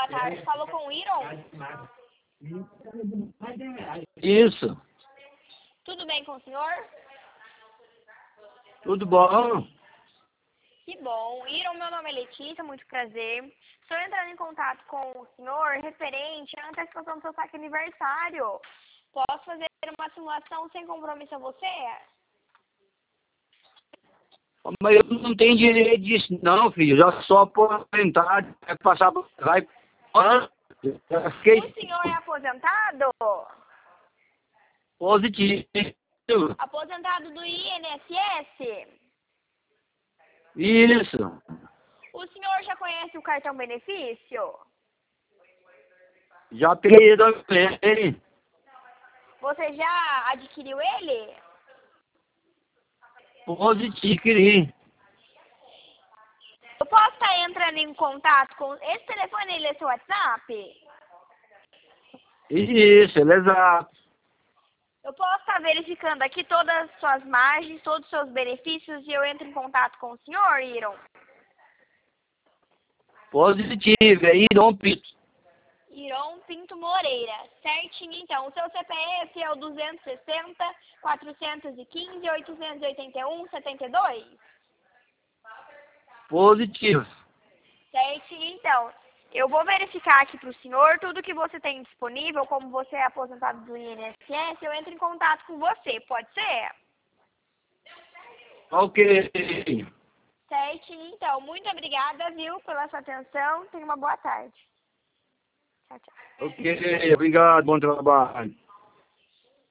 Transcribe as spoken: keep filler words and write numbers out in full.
tarde. Falou com o Iron? Isso. Tudo bem com o senhor? Tudo bom? Que bom. Iron, meu nome é Letícia, muito prazer. Estou entrando em contato com o senhor referente à antecipação do seu saque aniversário. Posso fazer uma simulação sem compromisso a você? Mas eu não tenho direito disso não, filho. Já sou aposentado. Vai passar... Vai... Já fiquei O senhor é aposentado? positivo. Aposentado do I N S S? Isso. O senhor já conhece o cartão benefício? Já peguei também. Você já adquiriu ele? Positivo, queria. Eu posso estar entrando em contato com... Esse telefone, ele é seu WhatsApp? Isso, ele é exato. Eu posso estar verificando aqui todas as suas margens, todos os seus benefícios e eu entro em contato com o senhor, Iron? Positivo, é Iron Pinto. Iron Pinto Moreira. Certinho, então. O seu C P F é o duzentos e sessenta, quatrocentos e quinze, oitocentos e oitenta e um, setenta e dois? Positivo. Certinho, então. Eu vou verificar aqui para o senhor tudo que você tem disponível, como você é aposentado do I N S S, eu entro em contato com você, pode ser? Ok. Certinho, então. Muito obrigada, viu, pela sua atenção. Tenha uma boa tarde. Tchau, tchau. Ok, obrigado, bom trabalho.